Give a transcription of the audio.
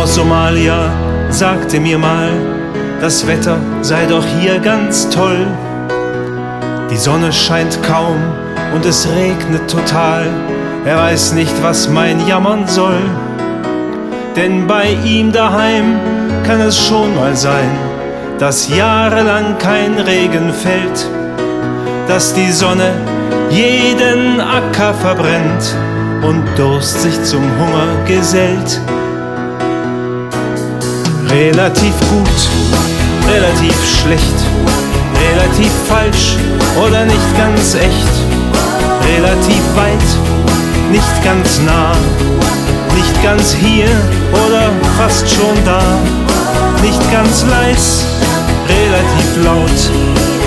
aus Somalia sagte mir mal, das Wetter sei doch hier ganz toll. Die Sonne scheint kaum und es regnet total. Er weiß nicht, was mein Jammern soll. Denn bei ihm daheim kann es schon mal sein, dass jahrelang kein Regen fällt, dass die Sonne jeden Acker verbrennt und Durst sich zum Hunger gesellt. Relativ gut, relativ schlecht, relativ falsch oder nicht ganz echt, relativ weit, nicht ganz nah, nicht ganz hier oder fast schon da, nicht ganz leis, relativ laut,